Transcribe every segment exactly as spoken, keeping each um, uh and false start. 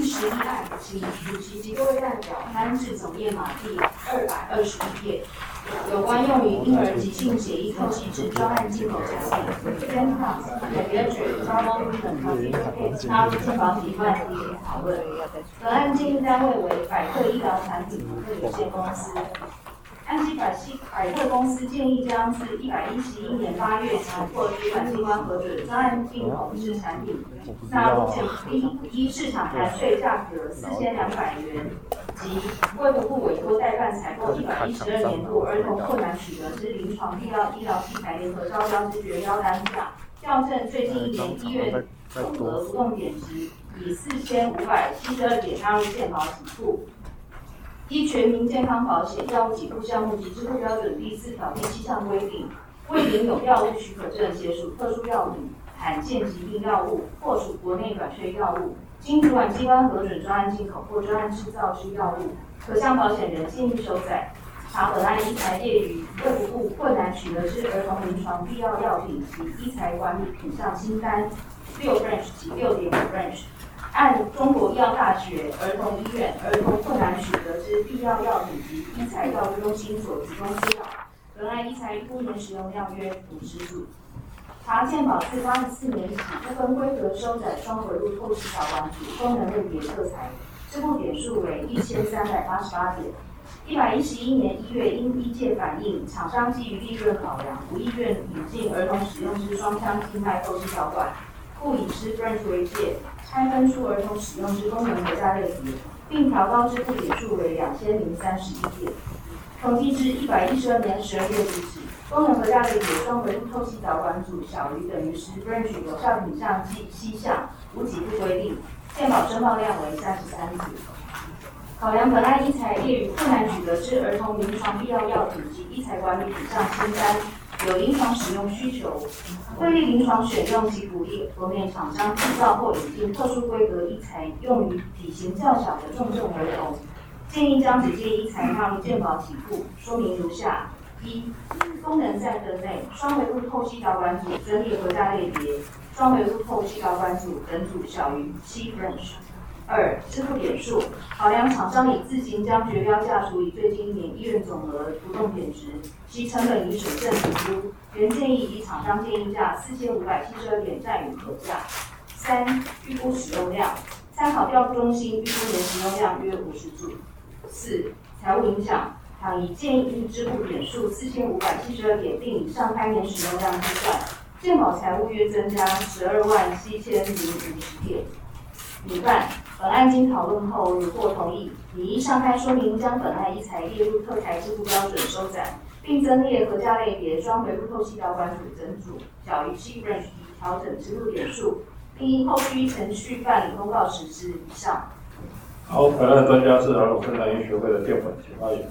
第十一案，请主席及各位代表翻至总页码第二百二十一页，有关用于婴儿急性血液透析之专案进口产品 Genpax Pediatric Travel Treatment Certificate 纳入健保提案进行讨论。本案建议单位为百特医疗产品股份有限公司。安基百西百特公司建议将自一百一十一年八月起获主管机关核准专案进口之产品纳入健一依市场含税价格四千两百元及卫福部委托代办采购一百一十二年度儿童困难取得之临床必要医疗器材联合招标之绝标单价，校正最近一年一月总额不动点值，以四千五百七十二点纳入健保给付。依全民健康保险药物给付项目及支付标准第四条第七项规定，为领有药物许可证且属特殊药品、罕见疾病药物或属国内短缺药物，经主管机关核准专案进口或专案制造之药物，可向保险人建议收载。查本案医材列于卫福部困难取得之儿童临床必要药品及医材管理品项清单六 branch 及六点五 branch。按中国医药大学儿童医院儿童困难取得之必要药品及医材药物中心所提供资料，本案医材一年使用量约五十组。查健保自八十四年起，不分规格收载双回路透析导管组功能类别特材，支付点数为一千三百八十八点。一百一十一年一月，因医界反映厂商基于利润考量，不意愿引进儿童使用之双腔静脉透析导管，故以之 branch 为界。拆分出儿童使用之功能国家类别，并调高支付点数为两千零三十一点。统计至一百一十二年十二月底止，功能国家类别双回路透析导管组小于等于十 branch 有效品项及细项无给付规定，健保申报量为三十三组。考量本案医材列于困难取得之儿童临床必要药品及医材管理品项清单，有临床使用需求，会立临床选用及鼓励国内厂商制造或引进特殊规格医材，用于体型较小的重症儿童。建议将此件医材纳入健保给付，说明如下：一、功能再分类，双回路透析导管组增列核价类别，双回路透析导管组等组小于七 branch。二、支付点数，考量厂商已自行将绝标价除以最近一年医院总额不动点值，其成本已审慎评估，原建议以厂商建议价四千五百七十二点占于核价。三、预估使用量，参考调度中心预估年使用量约五十组。四、财务影响，倘以建议支付点数四千五百七十二点，并以上开年使用量计算，健保财务约增加十二万七千零五十点。女办，本案经讨论后，如获同意，拟依上开说明将本案医材列入特材支付标准收载，并增列核价类别双回路透析导管组整组小于七 branch 以调整支付点数，并因后续程序办理公告实施以上。 好，本案专家是儿童生产医学会的电本，请发言。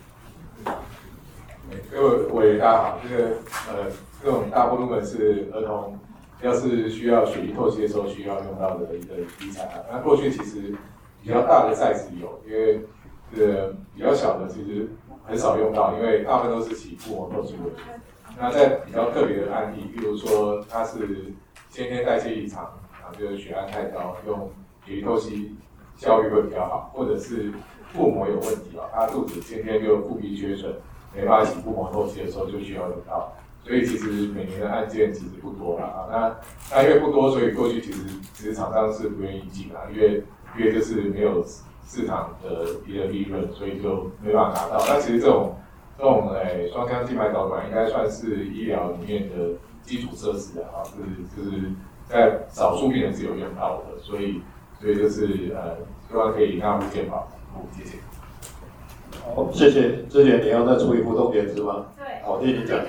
各位委员大家好，这个呃，这种大部分是儿童。要是需要血液透析的时候需要用到的一个医材啊，那过去其实比较大的 size 有，因为这个比较小的其实很少用到，因为大部分都是起腹膜透析为主。那在比较特别的案例，比如说它是先天代谢异常啊，就是血氨太高，用血液透析效率会比较好，或者是腹膜有问题啊，他肚子先天就腹壁缺损，没办法起腹膜透析的时候就需要用到。所以其实每年的案件其实不多啦啊，那那因为不多，所以过去其实其实厂商是不愿意进啦，因为因为就是没有市场的一个利润，所以就没办法拿到。那其实这种这种诶双腔静脉导管应该算是医疗里面的基础设施啊，就是就是在少数病人是有用到的，所以所以就是呃希望可以纳入健保，谢谢。 好，谢谢。之前你要再出一不动点子吗？ 对。 好，听你讲。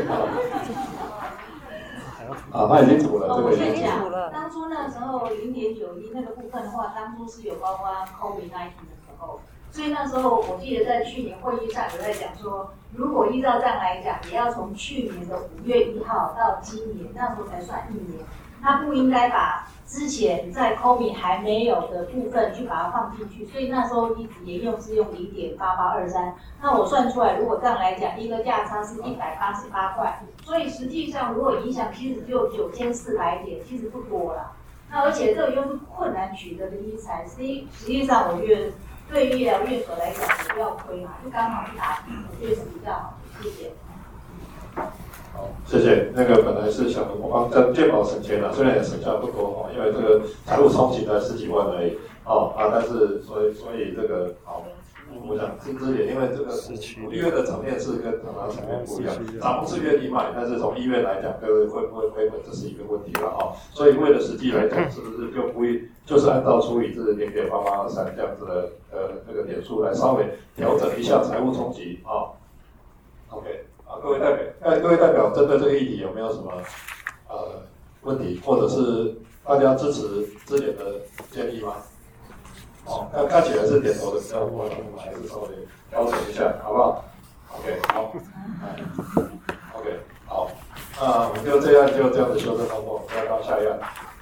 啊，他已经补了，这个已经补了。当初那时候零点九一那个部分的话，当初是有包括 COVID 十九 的时候，所以那时候我记得在去年会议上有在讲说，如果依照这样来讲，也要从去年的五月一号到今年，那时候才算一年，他不应该把之前在 COVID 还没有的部分去把它放进去，所以那时候一直沿用是用零点八八二三。那我算出来，如果这样来讲，一个价差是一百八十八块，所以实际上如果影响其实只有九千四百点，其实不多啦。 那而且这个又是困难取得的医材，实际实际上我觉得对医疗院所来讲也不要亏嘛，就刚好一打平，我觉得是比较好的，谢谢。 好，谢谢。那个本来是想我帮跟健保省钱了，虽然也省下不多哦，因为这个财务冲击才十几万而已哦啊，但是所以所以这个好。我想支支点，因为这个五月的场面是跟常常场面不一样，长不是愿意卖，但是从医院来讲，各位会不会亏本，这是一个问题了哈。所以为了实际来讲，是不是就不会就是按照除以这零点八八二三这样子的呃这个点数来稍微调整一下财务冲击啊 ？OK 啊，各位代表，哎，各位代表针对这个议题有没有什么呃问题，或者是大家支持支点的建议吗？哦，看看起来是点头的比较多，我们还是稍微调整一下，好不好 ？OK， 好 ，OK， 好，那我们就这样就这样子修正通过，再到下一案。